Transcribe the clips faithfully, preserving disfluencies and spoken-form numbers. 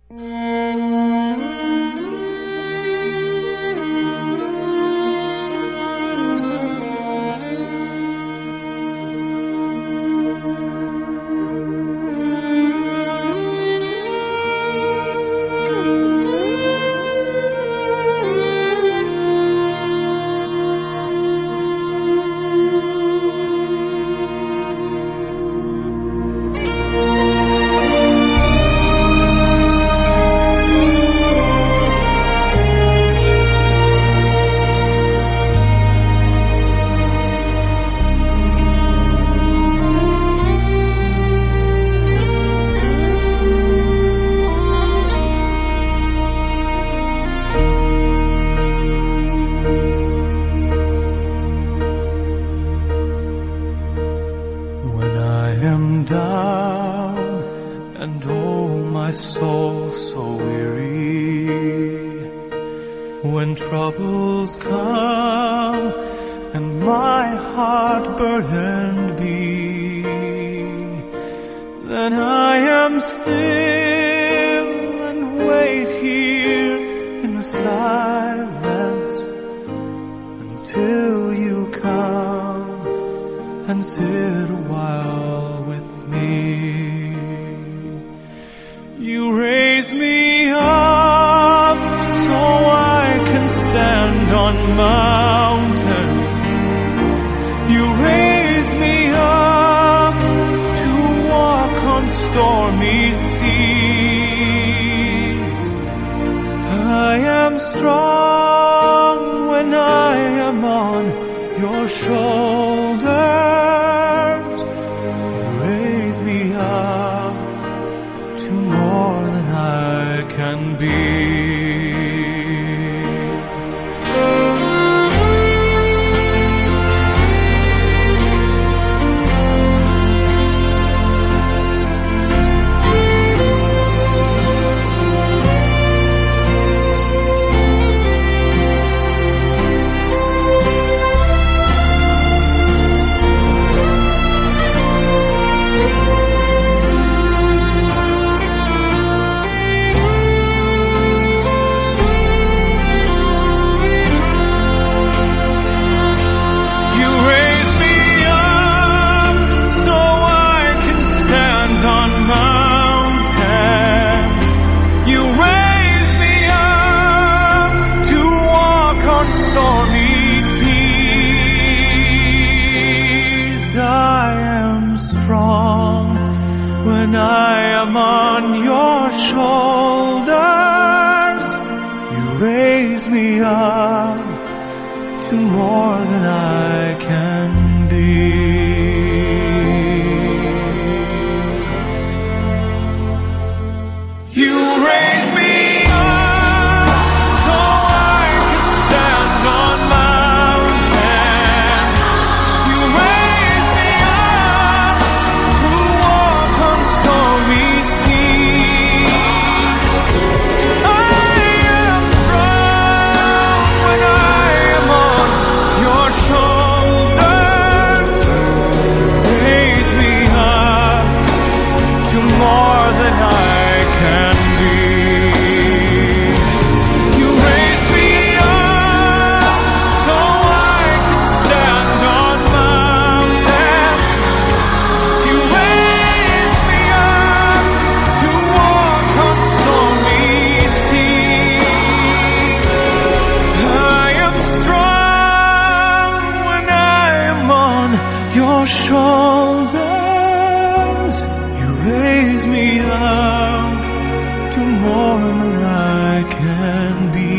And oh, my soul so weary, when troubles come and my heart burdened be, then I am still and wait here in the silence until you come and sit a while with me. You raise me up so I can stand on mountains. You raise me up to walk on stormy seas. I am strong when I am on your shoulders. You raise me up to more than I can be. When I am on your shoulders, you raise me up to more than I can be. You raise me up so I can stand on mountains. You raise me up to walk on stormy seas. I am strong when I am on your shoulders. Raise me up to more than I can be. You raise me up so I can stand on mountains. You raise me up to walk on stormy seas. I am strong when I am on your shoulders. You raise me up to more than I can be.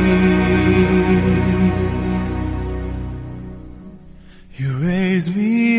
You raise me